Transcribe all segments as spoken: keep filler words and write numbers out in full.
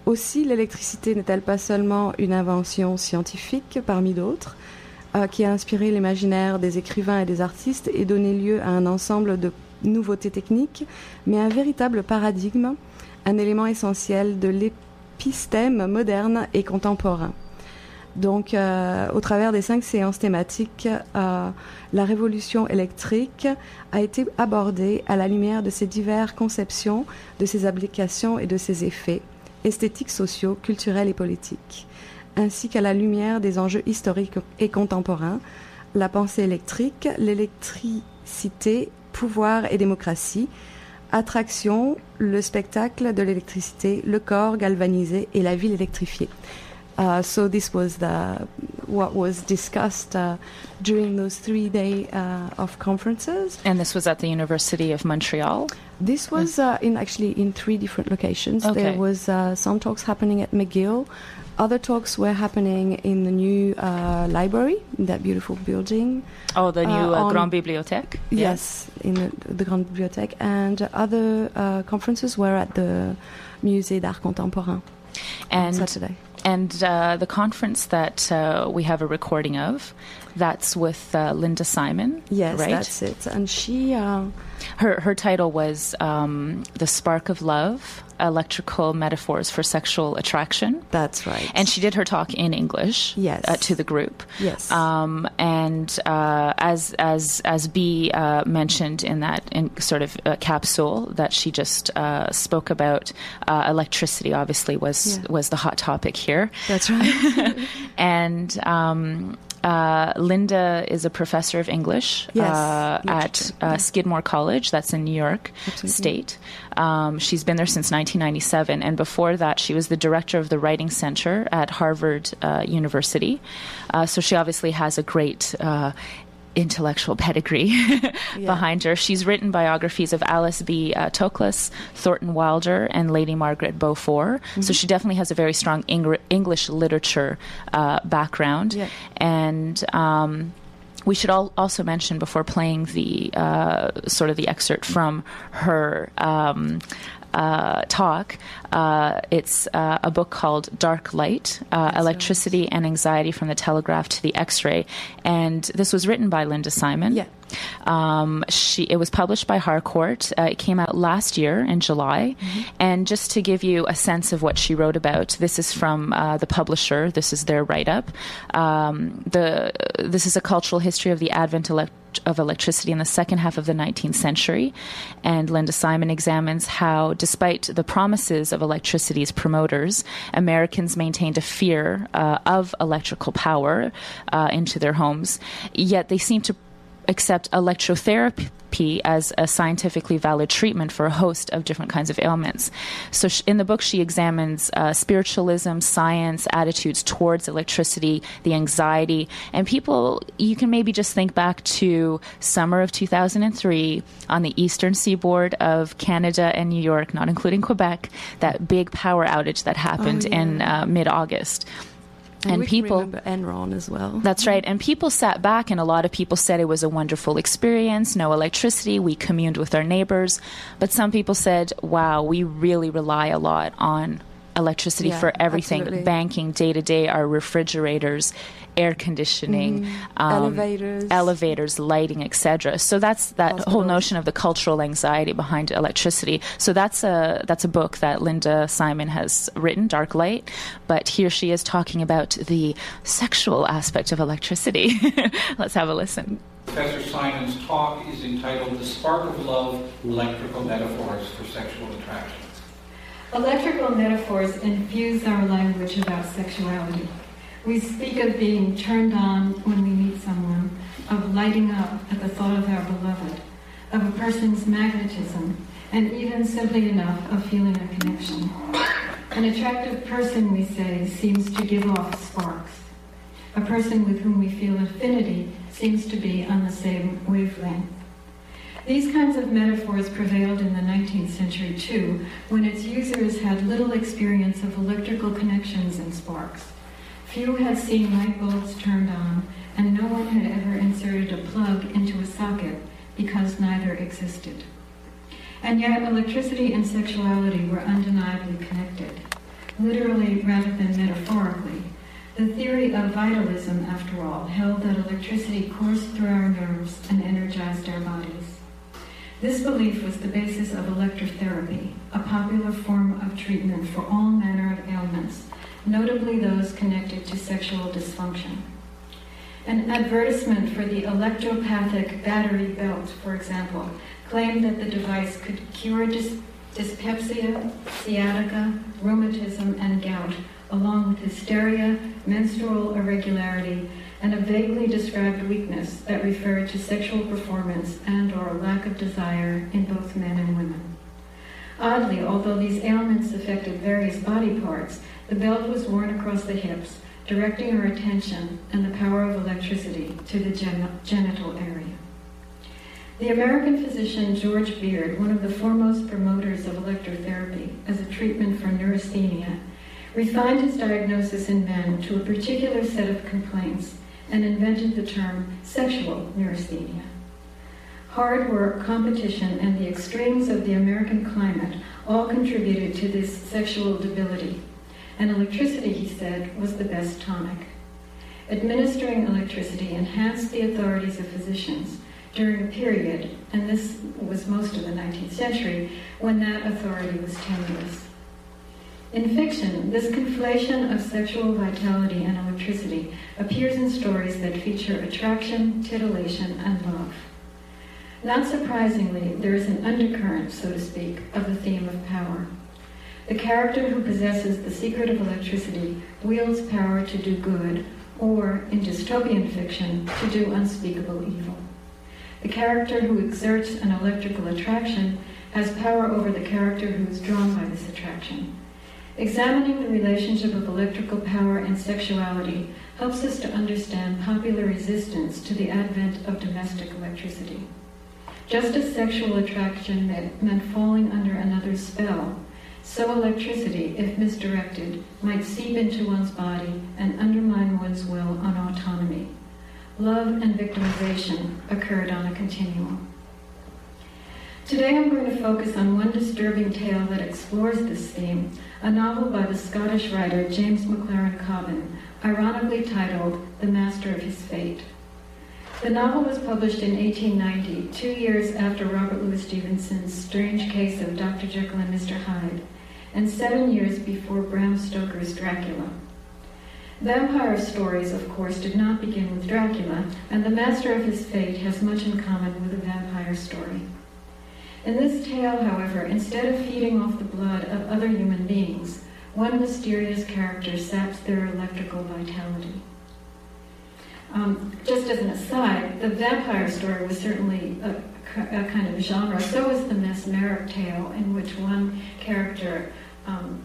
Aussi, l'électricité n'est-elle pas seulement une invention scientifique parmi d'autres, euh, qui a inspiré l'imaginaire des écrivains et des artistes et donné lieu à un ensemble de nouveautés techniques, mais un véritable paradigme, un élément essentiel de l'épistème moderne et contemporain. Donc, euh, au travers des cinq séances thématiques, euh, la révolution électrique a été abordée à la lumière de ses diverses conceptions, de ses applications et de ses effets esthétiques, sociaux, culturels et politiques, ainsi qu'à la lumière des enjeux historiques et contemporains, la pensée électrique, l'électricité, pouvoir et démocratie, attraction, le spectacle de l'électricité, le corps galvanisé et la ville électrifiée. Uh, so this was the what was discussed uh, during those three days uh, of conferences. And this was at the University of Montreal? This was uh, in actually in three different locations. Okay. There was uh, some talks happening at McGill. Other talks were happening in the new uh, library, in that beautiful building. Oh, the new Uh, uh, on- Grande Bibliothèque? Yes, in the, the Grande Bibliothèque. And other uh, conferences were at the Musée d'Art Contemporain on And Saturday. And uh, the conference that uh, we have a recording of, that's with uh, Linda Simon, Yes, right? that's it. And she... Uh, Her her title was um, The Spark of Love, Electrical Metaphors for Sexual Attraction. That's right. And she did her talk in English Yes. uh, to the group. Yes. Um, and uh, as as as B uh, mentioned in that in sort of uh, capsule that she just uh, spoke about, uh, electricity obviously was Yeah. was the hot topic here. That's right. And um, uh, Linda is a professor of English Yes, uh, at literature, uh, yeah. Skidmore College. That's in New York Absolutely. State. Um, she's been there since nineteen ninety-seven, and before that, she was the director of the Writing Center at Harvard uh, University. Uh, so she obviously has a great uh, intellectual pedigree behind her. She's written biographies of Alice B. Uh, Toklas, Thornton Wilder, and Lady Margaret Beaufort. So she definitely has a very strong Eng- English literature uh, background. Yeah. And um, we should all also mention before playing the uh, sort of the excerpt from her um, uh, talk, uh, it's uh, a book called Dark Light, uh, Electricity and Anxiety from the Telegraph to the X-Ray. And this was written by Linda Simon. Yeah. Um, she it was published by Harcourt. Uh, it came out last year in July. And just to give you a sense of what she wrote about, this is from uh, the publisher. This is their write-up. Um, the this is a cultural history of the advent elect- of electricity in the second half of the nineteenth century. And Linda Simon examines how, despite the promises of electricity's promoters, Americans maintained a fear uh, of electrical power uh, into their homes, yet they seem to accept electrotherapy as a scientifically valid treatment for a host of different kinds of ailments. So sh- in the book, she examines uh, spiritualism, science, attitudes towards electricity, the anxiety, and people, you can maybe just think back to summer of two thousand three on the eastern seaboard of Canada and New York, not including Quebec, that big power outage that happened Oh, yeah. in uh, mid-August. And, And we can people- remember Enron as well. That's right. And people sat back, and a lot of people said it was a wonderful experience, no electricity, we communed with our neighbors. But some people said, wow, we really rely a lot on electricity Yeah, for everything, absolutely. banking, day to day, our refrigerators, air conditioning, um, Elevators. elevators, lighting, et cetera. So that's that whole Hospitals. notion of the cultural anxiety behind electricity. So that's a that's a book that Linda Simon has written, Dark Light. But here she is talking about the sexual aspect of electricity. Let's have a listen. Professor Simon's talk is entitled The Spark of Love, Electrical Metaphors for Sexual Attraction. Electrical metaphors infuse our language about sexuality. We speak of being turned on when we meet someone, of lighting up at the thought of our beloved, of a person's magnetism, and even simply enough of feeling a connection. An attractive person, we say, seems to give off sparks. A person with whom we feel affinity seems to be on the same wavelength. These kinds of metaphors prevailed in the nineteenth century too, when its users had little experience of electrical connections and sparks. Few had seen light bulbs turned on, and no one had ever inserted a plug into a socket because neither existed. And yet electricity and sexuality were undeniably connected. literally rather than metaphorically. The theory of vitalism, after all, held that electricity coursed through our nerves and energized our bodies. This belief was the basis of electrotherapy, a popular form of treatment for all manner of ailments, notably those connected to sexual dysfunction. An advertisement for the electropathic battery belt, for example, claimed that the device could cure dys- dyspepsia, sciatica, rheumatism, and gout, along with hysteria, menstrual irregularity, and a vaguely described weakness that referred to sexual performance and or lack of desire in both men and women. Oddly, although these ailments affected various body parts, the belt was worn across the hips, directing our attention and the power of electricity to the gen- genital area. The American physician George Beard, one of the foremost promoters of electrotherapy as a treatment for neurasthenia, refined his diagnosis in men to a particular set of complaints and invented the term sexual neurasthenia. Hard work, competition, and the extremes of the American climate all contributed to this sexual debility, and electricity, he said, was the best tonic. Administering electricity enhanced the authorities of physicians during a period, and this was most of the nineteenth century, when that authority was tenuous. In fiction, this conflation of sexual vitality and electricity appears in stories that feature attraction, titillation, and love. Not surprisingly, there is an undercurrent, so to speak, of the theme of power. The character who possesses the secret of electricity wields power to do good, or, in dystopian fiction, to do unspeakable evil. The character who exerts an electrical attraction has power over the character who is drawn by this attraction. Examining the relationship of electrical power and sexuality helps us to understand popular resistance to the advent of domestic electricity. Just as sexual attraction meant, meant falling under another's spell, so electricity, if misdirected, might seep into one's body and undermine one's will on autonomy. Love and victimization occurred on a continuum. Today I'm going to focus on one disturbing tale that explores this theme, a novel by the Scottish writer James Maclaren Cobbin, ironically titled The Master of His Fate. The novel was published in eighteen ninety, two years after Robert Louis Stevenson's Strange Case of Doctor Jekyll and Mister Hyde, and seven years before Bram Stoker's Dracula. Vampire stories, of course, did not begin with Dracula, and The Master of His Fate has much in common with a vampire story. In this tale, however, instead of feeding off the blood of other human beings, one mysterious character saps their electrical vitality. Um, just as an aside, the vampire story was certainly a, a kind of genre. So was the mesmeric tale, in which one character um,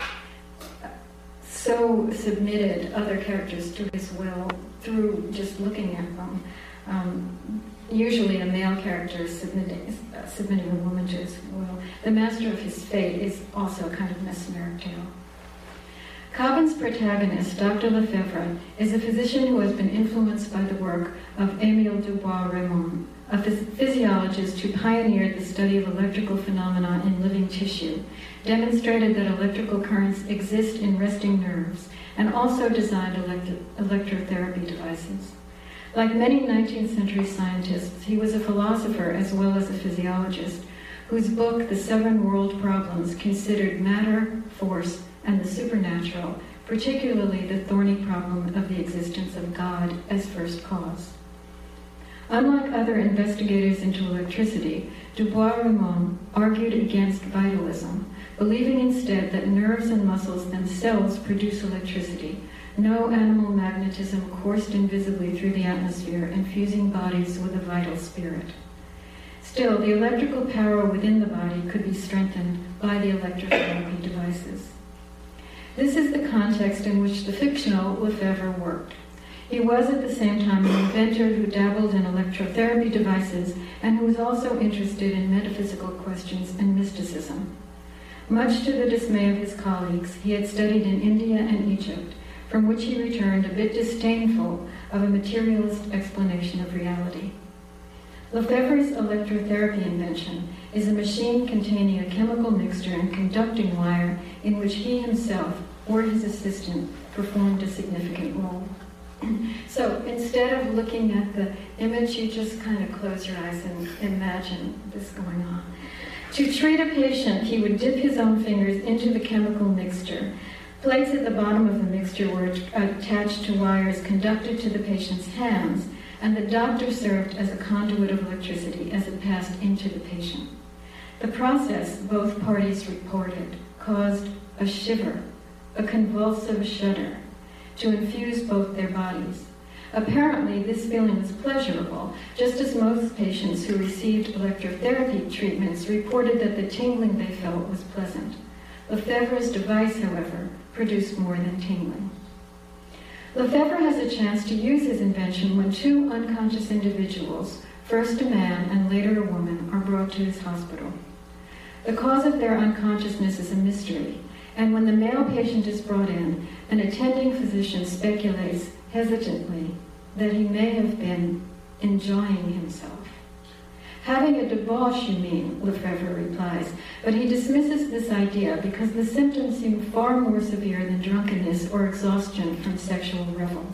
so submitted other characters to his will through just looking at them. Um, usually a male character submitting, uh, submitting a woman to his will. The Master of His Fate is also a kind of mesmeric tale. Cobbin's protagonist, Doctor Lefebvre, is a physician who has been influenced by the work of Émile Dubois-Reymond, a phys- physiologist who pioneered the study of electrical phenomena in living tissue, demonstrated that electrical currents exist in resting nerves, and also designed elect- electrotherapy devices. Like many nineteenth century scientists, he was a philosopher as well as a physiologist, whose book, The Seven World Problems, considered matter, force, and the supernatural, particularly the thorny problem of the existence of God as first cause. Unlike other investigators into electricity, Dubois-Reymond argued against vitalism, believing instead that nerves and muscles themselves produce electricity. No animal magnetism coursed invisibly through the atmosphere, infusing bodies with a vital spirit. Still, the electrical power within the body could be strengthened by the electrotherapy devices. This is the context in which the fictional Lefebvre worked. He was at the same time an inventor who dabbled in electrotherapy devices and who was also interested in metaphysical questions and mysticism. Much to the dismay of his colleagues, he had studied in India and Egypt, from which he returned a bit disdainful of a materialist explanation of reality. Lefebvre's electrotherapy invention is a machine containing a chemical mixture and conducting wire in which he himself or his assistant performed a significant role. So instead of looking at the image, you just kind of close your eyes and imagine this going on. To treat a patient, he would dip his own fingers into the chemical mixture. Plates at the bottom of the mixture were attached to wires conducted to the patient's hands, and the doctor served as a conduit of electricity as it passed into the patient. The process, both parties reported, caused a shiver, a convulsive shudder, to infuse both their bodies. Apparently, this feeling was pleasurable, just as most patients who received electrotherapy treatments reported that the tingling they felt was pleasant. Lefebvre's device, however, produced more than tingling. Lefebvre has a chance to use his invention when two unconscious individuals, first a man and later a woman, are brought to his hospital. The cause of their unconsciousness is a mystery, and when the male patient is brought in, an attending physician speculates hesitantly that he may have been enjoying himself. Having a debauch, you mean, Lefebvre replies, but he dismisses this idea because the symptoms seem far more severe than drunkenness or exhaustion from sexual revels.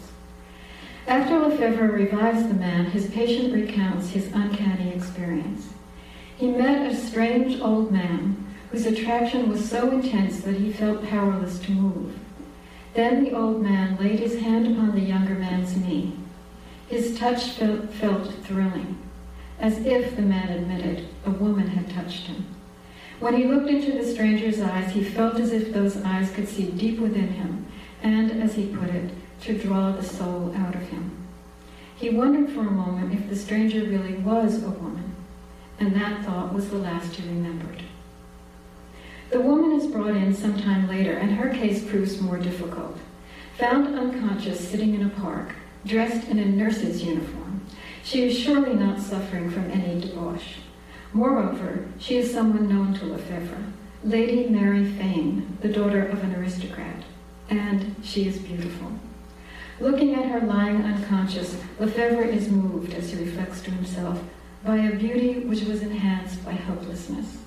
After Lefebvre revives the man, his patient recounts his uncanny experience. He met a strange old man whose attraction was so intense that he felt powerless to move. Then the old man laid his hand upon the younger man's knee. His touch felt, felt thrilling, as if, the man admitted, a woman had touched him. When he looked into the stranger's eyes, he felt as if those eyes could see deep within him, and, as he put it, to draw the soul out of him. He wondered for a moment if the stranger really was a woman, and that thought was the last he remembered. The woman is brought in sometime later, and her case proves more difficult. Found unconscious sitting in a park, dressed in a nurse's uniform, she is surely not suffering from any debauch. Moreover, she is someone known to Lefebvre, Lady Mary Fane, the daughter of an aristocrat, and she is beautiful. Looking at her lying unconscious, Lefebvre is moved, as he reflects to himself, by a beauty which was enhanced by helplessness.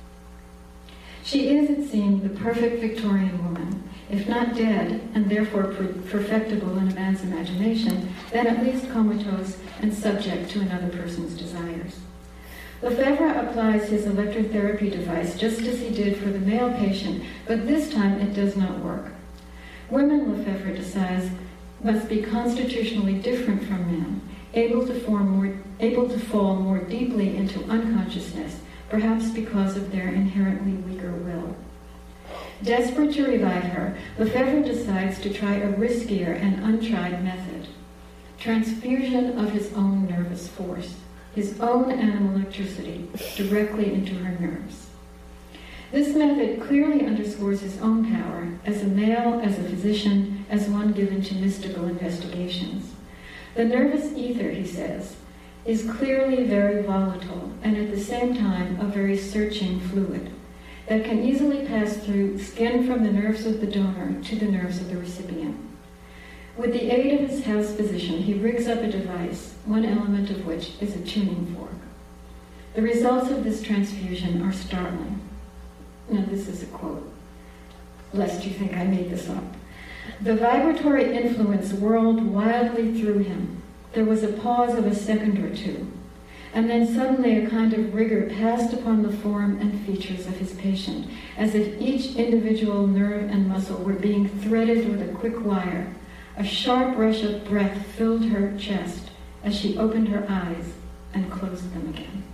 She is, it seemed, the perfect Victorian woman, if not dead, and therefore per- perfectible in a man's imagination, then at least comatose and subject to another person's desires. Lefebvre applies his electrotherapy device just as he did for the male patient, but this time it does not work. Women, Lefebvre decides, must be constitutionally different from men, able to form more, able to fall more deeply into unconsciousness, perhaps because of their inherently weaker will. Desperate to revive her, Lefebvre decides to try a riskier and untried method: transfusion of his own nervous force, his own animal electricity, directly into her nerves. This method clearly underscores his own power as a male, as a physician, as one given to mystical investigations. The nervous ether, he says, is clearly very volatile and at the same time a very searching fluid that can easily pass through skin from the nerves of the donor to the nerves of the recipient. With the aid of his house physician, he rigs up a device, one element of which is a tuning fork. The results of this transfusion are startling. Now, this is a quote, lest you think I made this up. The vibratory influence whirled wildly through him. There was a pause of a second or two, and then suddenly a kind of rigor passed upon the form and features of his patient, as if each individual nerve and muscle were being threaded with a quick wire. A sharp rush of breath filled her chest as she opened her eyes and closed them again.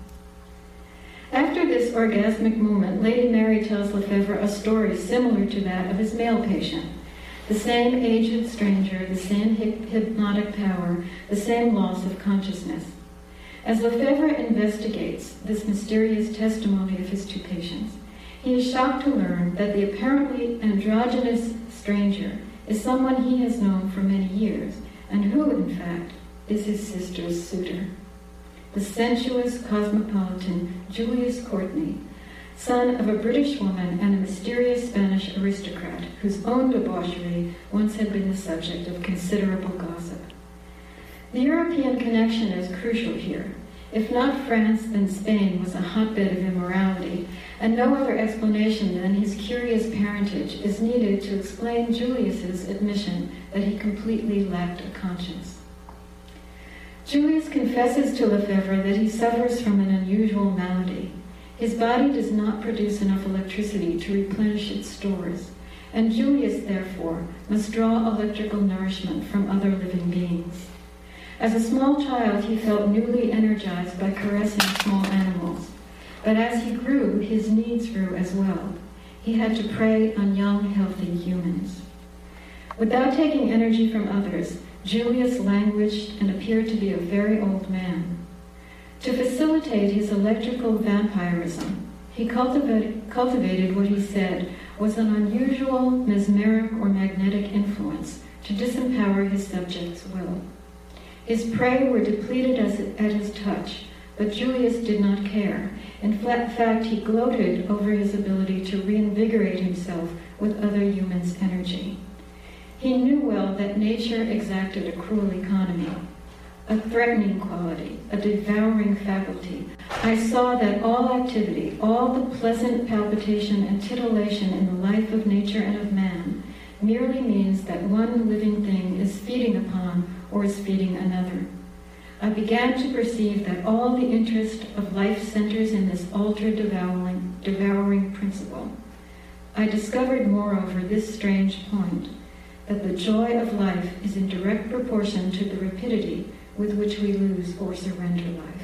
After this orgasmic moment, Lady Mary tells Lefebvre a story similar to that of his male patient. The same aged stranger, the same hyp- hypnotic power, the same loss of consciousness. As Lefebvre investigates this mysterious testimony of his two patients, he is shocked to learn that the apparently androgynous stranger is someone he has known for many years, and who, in fact, is his sister's suitor. The sensuous cosmopolitan Julius Courtney, son of a British woman and a mysterious Spanish aristocrat whose own debauchery once had been the subject of considerable gossip. The European connection is crucial here. If not France, then Spain was a hotbed of immorality, and no other explanation than his curious parentage is needed to explain Julius's admission that he completely lacked a conscience. Julius confesses to Lefebvre that he suffers from an unusual malady. His body does not produce enough electricity to replenish its stores, and Julius, therefore, must draw electrical nourishment from other living beings. As a small child, he felt newly energized by caressing small animals. But as he grew, his needs grew as well. He had to prey on young, healthy humans. Without taking energy from others, Julius languished and appeared to be a very old man. To facilitate his electrical vampirism, he cultivated, cultivated what he said was an unusual mesmeric or magnetic influence to disempower his subjects' will. His prey were depleted as, at his touch, but Julius did not care. In fact, he gloated over his ability to reinvigorate himself with other humans' energy. He knew well that nature exacted a cruel economy, a threatening quality, a devouring faculty. I saw that all activity, all the pleasant palpitation and titillation in the life of nature and of man, merely means that one living thing is feeding upon or is feeding another. I began to perceive that all the interest of life centers in this ultra-devouring devouring principle. I discovered, moreover, this strange point, that the joy of life is in direct proportion to the rapidity with which we lose or surrender life.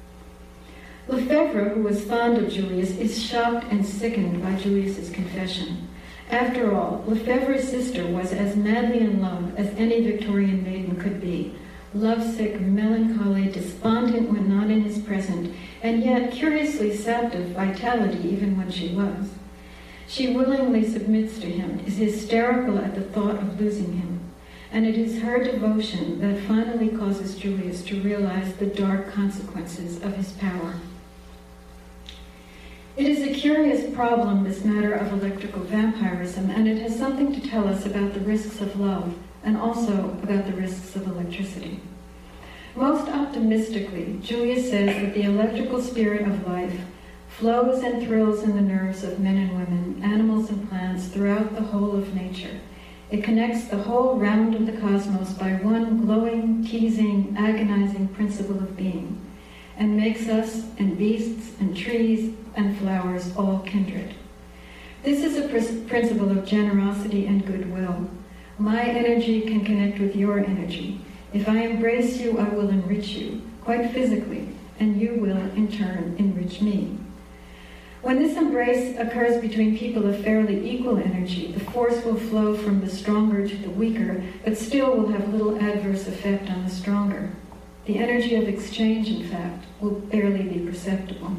Lefebvre, who was fond of Julius, is shocked and sickened by Julius's confession. After all, Lefebvre's sister was as madly in love as any Victorian maiden could be, lovesick, melancholy, despondent when not in his presence, and yet curiously sapped of vitality even when she was. She willingly submits to him, is hysterical at the thought of losing him, and it is her devotion that finally causes Julius to realize the dark consequences of his power. It is a curious problem, this matter of electrical vampirism, and it has something to tell us about the risks of love and also about the risks of electricity. Most optimistically, Julius says that the electrical spirit of life flows and thrills in the nerves of men and women, animals and plants throughout the whole of nature. It connects the whole round of the cosmos by one glowing, teasing, agonizing principle of being, and makes us and beasts and trees and flowers all kindred. This is a pr- principle of generosity and goodwill. My energy can connect with your energy. If I embrace you, I will enrich you, quite physically, and you will, in turn, enrich me. When this embrace occurs between people of fairly equal energy, the force will flow from the stronger to the weaker, but still will have little adverse effect on the stronger. The energy of exchange, in fact, will barely be perceptible.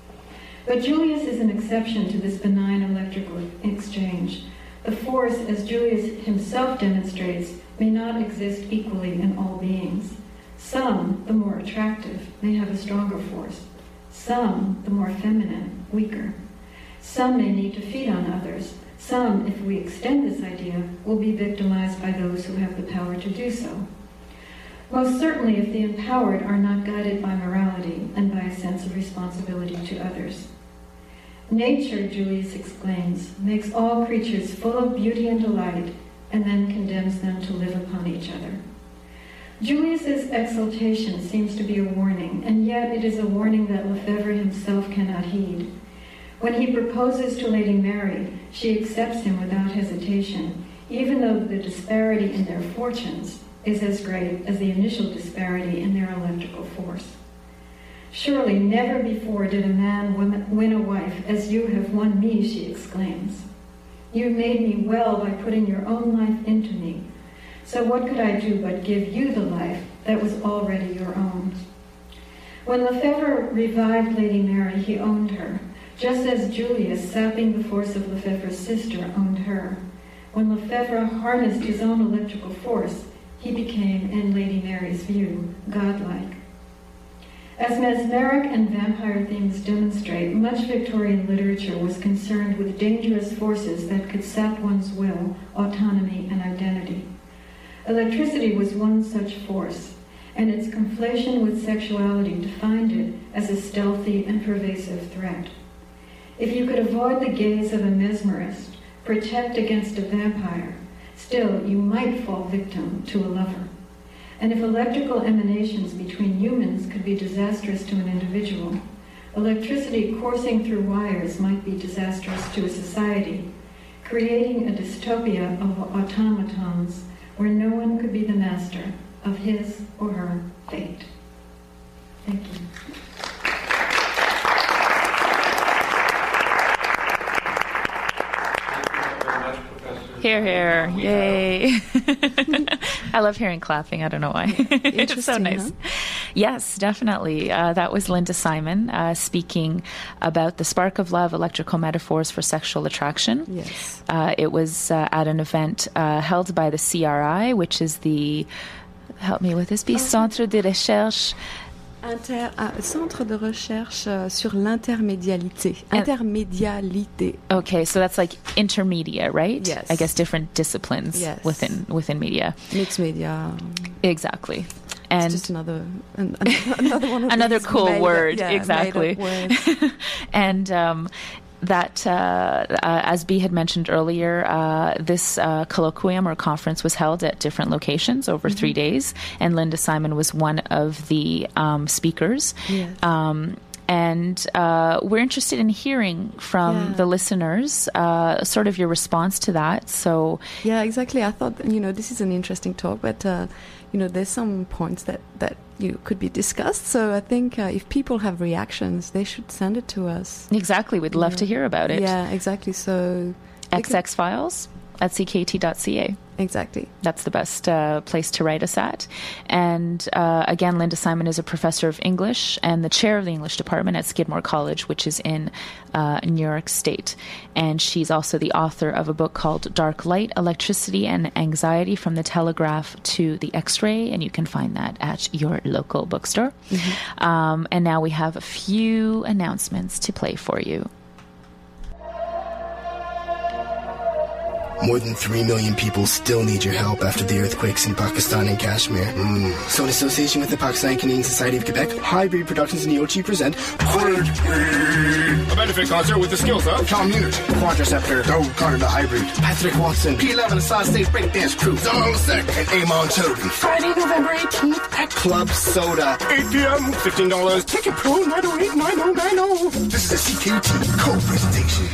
But Julius is an exception to this benign electrical exchange. The force, as Julius himself demonstrates, may not exist equally in all beings. Some, the more attractive, may have a stronger force. Some, the more feminine, weaker. Some may need to feed on others. Some, if we extend this idea, will be victimized by those who have the power to do so. Most certainly if the empowered are not guided by morality and by a sense of responsibility to others. Nature, Julius exclaims, makes all creatures full of beauty and delight, and then condemns them to live upon each other. Julius's exultation seems to be a warning, and yet it is a warning that Lefebvre himself cannot heed. When he proposes to Lady Mary, she accepts him without hesitation, even though the disparity in their fortunes is as great as the initial disparity in their electrical force. Surely never before did a man win a wife as you have won me, she exclaims. You made me well by putting your own life into me. So what could I do but give you the life that was already your own? When Lefebvre revived Lady Mary, he owned her, just as Julius, sapping the force of Lefebvre's sister, owned her. When Lefebvre harnessed his own electrical force, he became, in Lady Mary's view, godlike. As mesmeric and vampire themes demonstrate, much Victorian literature was concerned with dangerous forces that could sap one's will, autonomy, and identity. Electricity was one such force, and its conflation with sexuality defined it as a stealthy and pervasive threat. If you could avoid the gaze of a mesmerist, protect against a vampire, still you might fall victim to a lover. And if electrical emanations between humans could be disastrous to an individual, electricity coursing through wires might be disastrous to a society, creating a dystopia of automatons where no one could be the master of his or her fate. Thank you. Here, here. Yay. I love hearing clapping. I don't know why. It's so nice. Huh? Yes, definitely. Uh, that was Linda Simon uh, speaking about the spark of love, electrical metaphors for sexual attraction. Yes. Uh, it was uh, at an event uh, held by the C R I, which is the, help me with this, piece, Centre de Recherche. Inter, uh, Centre de recherche uh, sur l'intermédialité. Intermédialité. Okay, so that's like intermedia, right? Yes. I guess different disciplines Yes. within within media. Mixed media. Exactly. And it's just another an, another one of another these cool made- word, yeah, exactly. made up words. And um, that, uh, uh, as Bea had mentioned earlier, uh, this uh, colloquium or conference was held at different locations over Mm-hmm. three days, and Linda Simon was one of the um, speakers. Yes. Um, and uh, we're interested in hearing from Yeah. the listeners, uh, sort of your response to that. So, Yeah, exactly. I thought, you know, this is an interesting talk, but, uh, you know, there's some points that, that you know, could be discussed. So I think uh, if people have reactions, they should send it to us. exactly, we'd love Yeah. to hear about it. Yeah, exactly. So X X Files at c k t dot c a. exactly. That's the best uh, place to write us at. And uh, again, Linda Simon is a professor of English and the chair of the English department at Skidmore College, which is in uh, New York State. And she's also the author of a book called Dark Light, Electricity and Anxiety from the Telegraph to the X-Ray. And you can find that at your local bookstore. Mm-hmm. Um, and now we have a few announcements to play for you. More than three million people still need your help after the earthquakes in Pakistan and Kashmir. Mm. So in association with the Pakistan Canadian Society of Quebec, Hybrid Productions and Neochi present A benefit concert with the skills of Community, Quadriceptor, Go Carter the Hybrid, Patrick Watson, P eleven Solid State Breakdance Crew, Donald Sec, and Amon Choden. Friday, November eighteenth at Club Soda. eight p.m. fifteen dollars. Ticket Pro nine oh eight nine oh nine oh. This is a C K T co-presentation.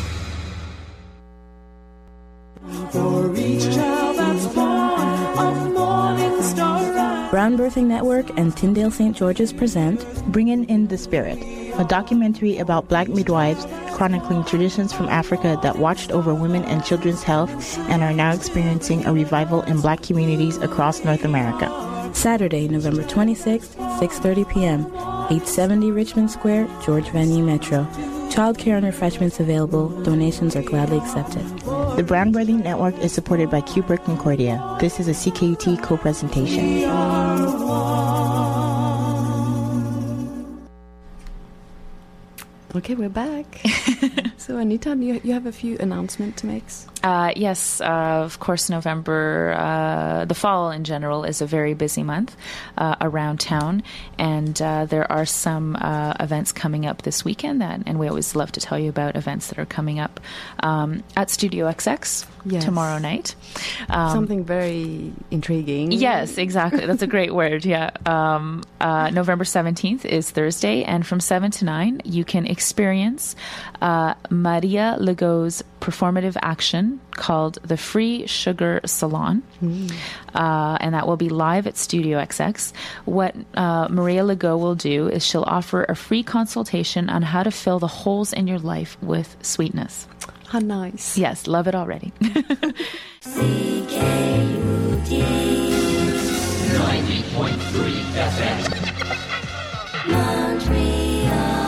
For each child that's born, a morning star rise. Brown Birthing Network and Tyndale Saint George's present Bringing in the Spirit, a documentary about black midwives chronicling traditions from Africa that watched over women and children's health and are now experiencing a revival in black communities across North America. Saturday, November twenty-sixth, six thirty p.m., eight seventy Richmond Square, George Venue Metro. Childcare and refreshments available. Donations are gladly accepted. The Brown Birthing Network is supported by Kubrick Concordia. This is a C K U T co-presentation. Okay, we're back. So, Anita, you, you have a few announcements to make. Uh, yes, uh, of course, November, uh, the fall in general is a very busy month uh, around town, and uh, there are some uh, events coming up this weekend, that, and we always love to tell you about events that are coming up um, at Studio X X Yes. tomorrow night. Um, Something very intriguing. Yes, exactly. That's a great word. Yeah. Um, uh, November seventeenth is Thursday, and from seven to nine, you can experience uh, Maria Legault's performative action called The Free Sugar Salon. Mm. Uh, and that will be live at Studio X X. What uh, Maria Legault will do is she'll offer a free consultation on how to fill the holes in your life with sweetness. How nice. Yes, love it already. C K U T ninety point three F M Montreal.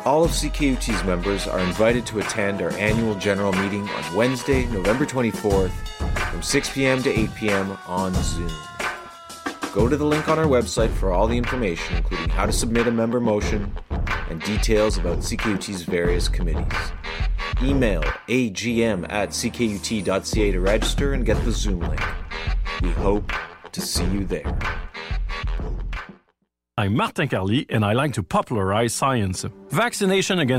All of C K U T's members are invited to attend our annual general meeting on Wednesday, November twenty-fourth from six p.m. to eight p.m. on Zoom. Go to the link on our website for all the information, including how to submit a member motion and details about C K U T's various committees. Email a g m at c k u t dot c a to register and get the Zoom link. We hope to see you there. I'm Martin Carly, and I like to popularize science. Vaccination against